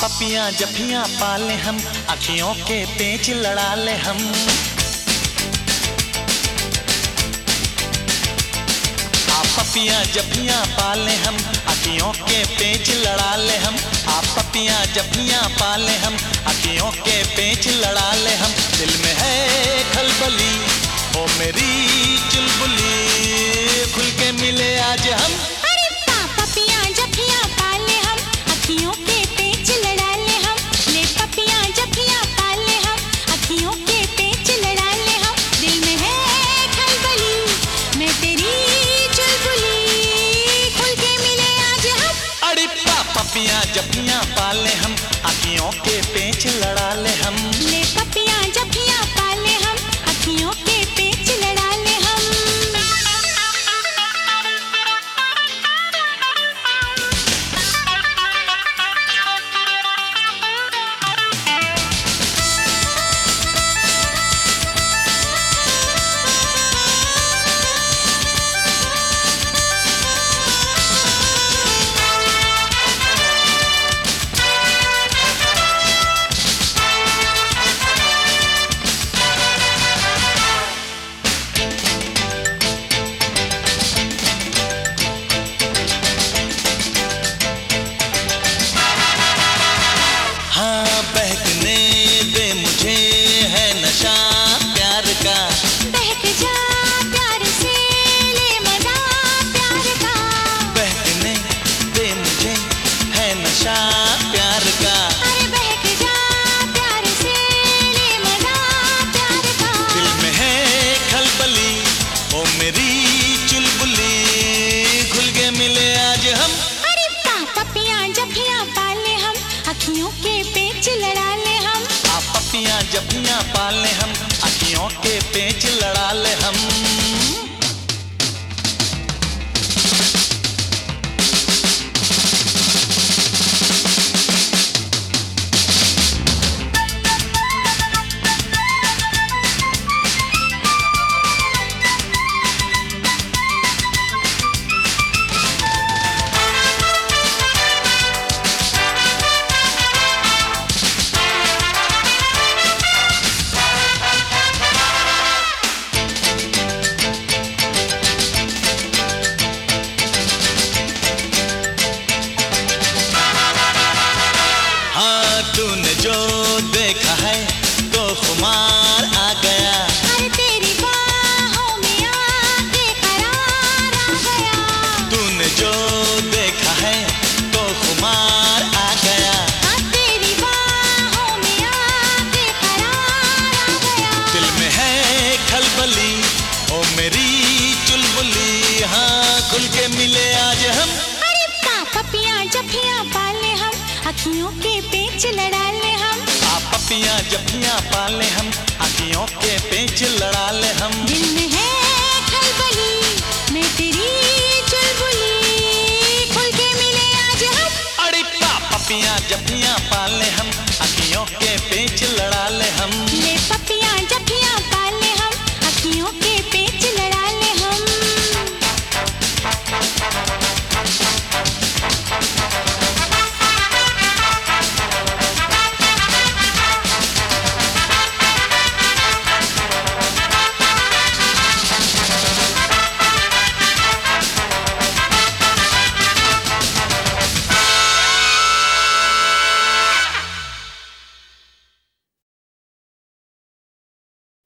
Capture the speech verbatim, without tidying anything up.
पपियां जफियां पाले हम, अखियों के पेच लड़ा ले हम। आप पपियां जफियां पाले हम, अखियों के पेच लड़ा ले हम। आप पपियां जफियां पाले हम, अखियों के पेच लड़ा ले हम। दिल में है खलबली ओ मेरी चुलबुली, खुल के मिले आज हम। अरे पपियां जफियां पाले हम, अखियों के पेच लड़ा ले हम। ले पपियां जफियां पाले हम, अखियों के पेच लड़ा ले हम। दिल में है खलबली मैं तेरी चुलबुली, खुल के मिले आज हम। अरे पपियां जफियां पाले हम, अखियों के पेच लड़ा ले हम। ले पपियां जफियां पाले हम, अखियों के पेच लड़ा ले हम। बहकने दे मुझे है नशा प्यार का। बहक जा प्यार से ले मजा प्यार का। बहकने दे मुझे है नशा प्यार का। अरे बहक जा प्यार से ले मजा प्यार का। दिल में है खलबली ओ मेरी चुलबुली, खुल के मिले आज हम। अरे पपियां जफियां पाले हम, अखियों के पेच लड़ा ले हम। आप पपियां जफियां पाले हम, अखियों के पेच लड़ा ले हम। तूने जो देखा है तो खुमार आ गया। अरे तेरी बाहों में आके करार आ गया। तूने जो देखा है तो खुमार आ गया। हाँ तेरी बाहों में आके करार आ गया। दिल में है खलबली ओ मेरी चुलबुली, हाँ खुल के मिले आज हम। अरे पपियां जफियां पाले हम, अखियों के पेच लड़ा ले हम। आप पपियां जफियां पाले हम, अखियों के पेच लड़ा ले हम। दिल में है